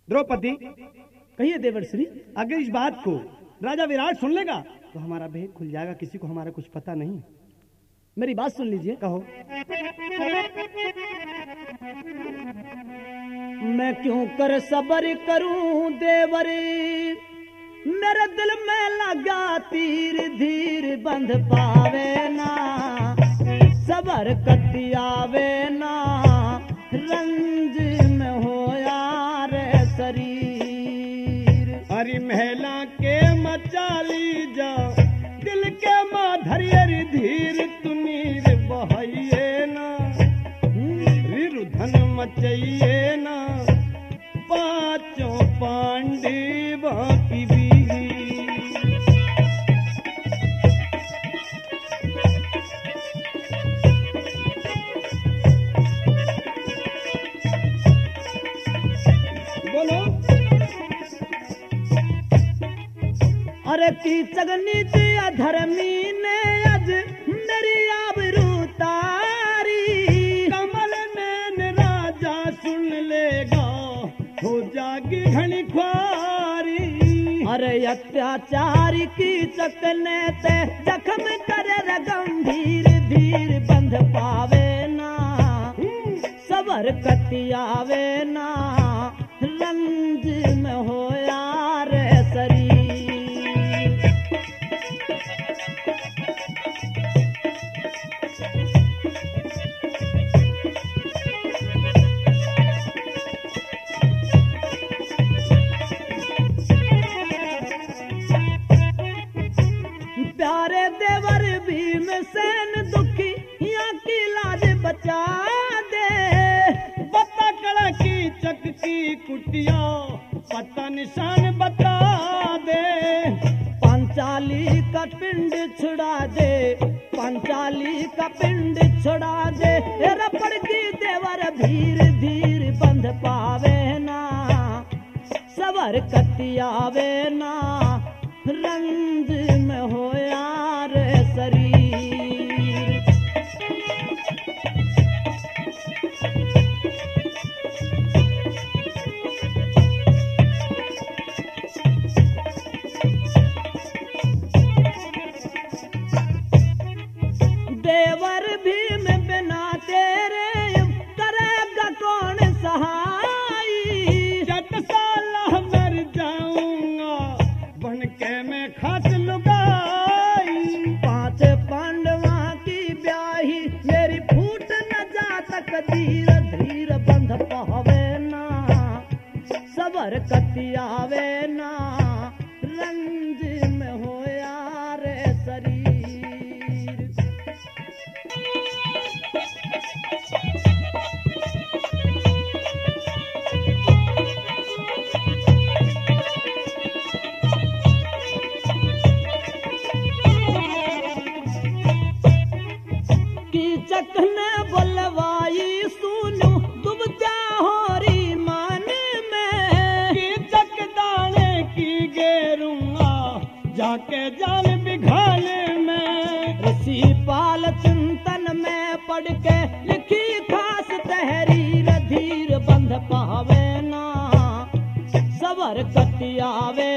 द्रौपदी, कहिए देवर्षि। अगर इस बात को राजा विराट सुन लेगा तो हमारा भेद खुल जाएगा, किसी को हमारा कुछ पता नहीं। मेरी बात सुन लीजिए। कहो। मैं क्यों कर सबर करूं देवरी, मेरे दिल में लगा तीर धीर बंध पावे ना, सबर कति आवे ना, रंज में हो यार शरीर। हरी महिला के मचाली जा दिल के माधरियर धीर तुनीर बहाइए ना, रुधन मचइए ना, पांचों पांडव की बीवी। बोलो। अरे की चगनी दिया धर्मी ने अज मेरी आबरू तारी, कमल नैन राजा सुन लेगा हो जागी घनी ख्वारी। अरे अत्याचारी की चकने ते जख्म करे गंभीर धीर बंध पावे ना, सबर कति आवे ना, रंज में हो यार शरीर। प्यारे देवर भीमसेन दुखी यहाँ की लाज बचा दे, पता कड़ा की चक की कुटिया पता निशान बता दे। पांचाली का पिंड छुड़ा दे, पांचाली का पिंड छुड़ा दे, रपड़ की देवर धीर धीर बंध पावे ना, सबर कति आवे ना, रंज में हो यार शरीर। देवर भीम बिना तेरे करेगा कौन सहाय, जट साला मर जाऊंगा बन के मैं खास लुगाई। पांच पांडवा की ब्याही मेरी फूट न जा तक धीर धीर बंध पावे ना, सबर कति आवे ना, रंज में हो यार शरीर। कीचक ने बोलवाई सुनू दुबत्या होरी मान में, कीचक दाने की गेरूंगा जाके जाल बिघाल में। ऋषि पाल चिंतन में पढ़ के लिखी खास तहरीर धीर बंध पावे ना, सबर कति आवे